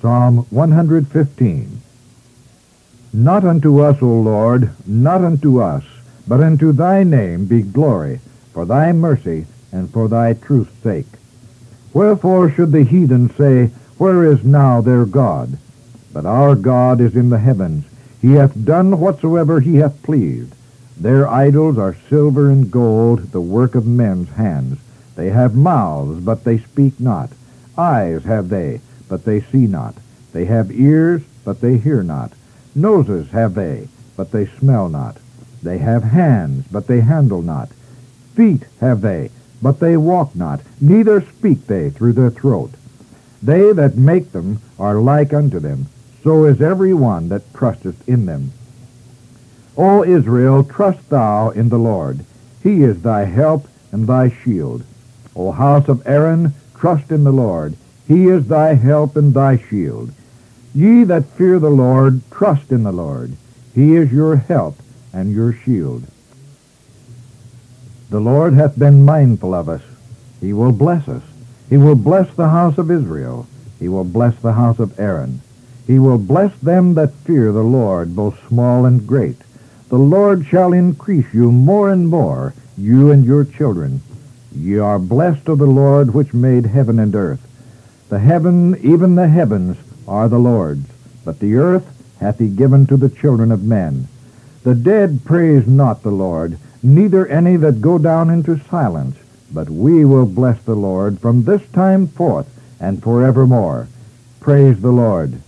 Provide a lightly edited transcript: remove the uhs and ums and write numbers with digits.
Psalm 115. Not unto us, O Lord, not unto us, but unto thy name be glory, for thy mercy and for thy truth's sake. Wherefore should the heathen say, Where is now their God? But our God is in the heavens. He hath done whatsoever he hath pleased. Their idols are silver and gold, the work of men's hands. They have mouths, but they speak not. Eyes have they, but they see not. They have ears, but they hear not. Noses have they, but they smell not. They have hands, but they handle not. Feet have they, but they walk not, neither speak they through their throat. They that make them are like unto them, so is every one that trusteth in them. O Israel, trust thou in the Lord. He is thy help and thy shield. O house of Aaron, trust in the Lord. He is thy help and thy shield. Ye that fear the Lord, trust in the Lord. He is your help and your shield. The Lord hath been mindful of us. He will bless us. He will bless the house of Israel. He will bless the house of Aaron. He will bless them that fear the Lord, both small and great. The Lord shall increase you more and more, you and your children. Ye are blessed of the Lord which made heaven and earth. The heaven, even the heavens, are the Lord's, but the earth hath he given to the children of men. The dead praise not the Lord, neither any that go down into silence, but we will bless the Lord from this time forth and forevermore. Praise the Lord.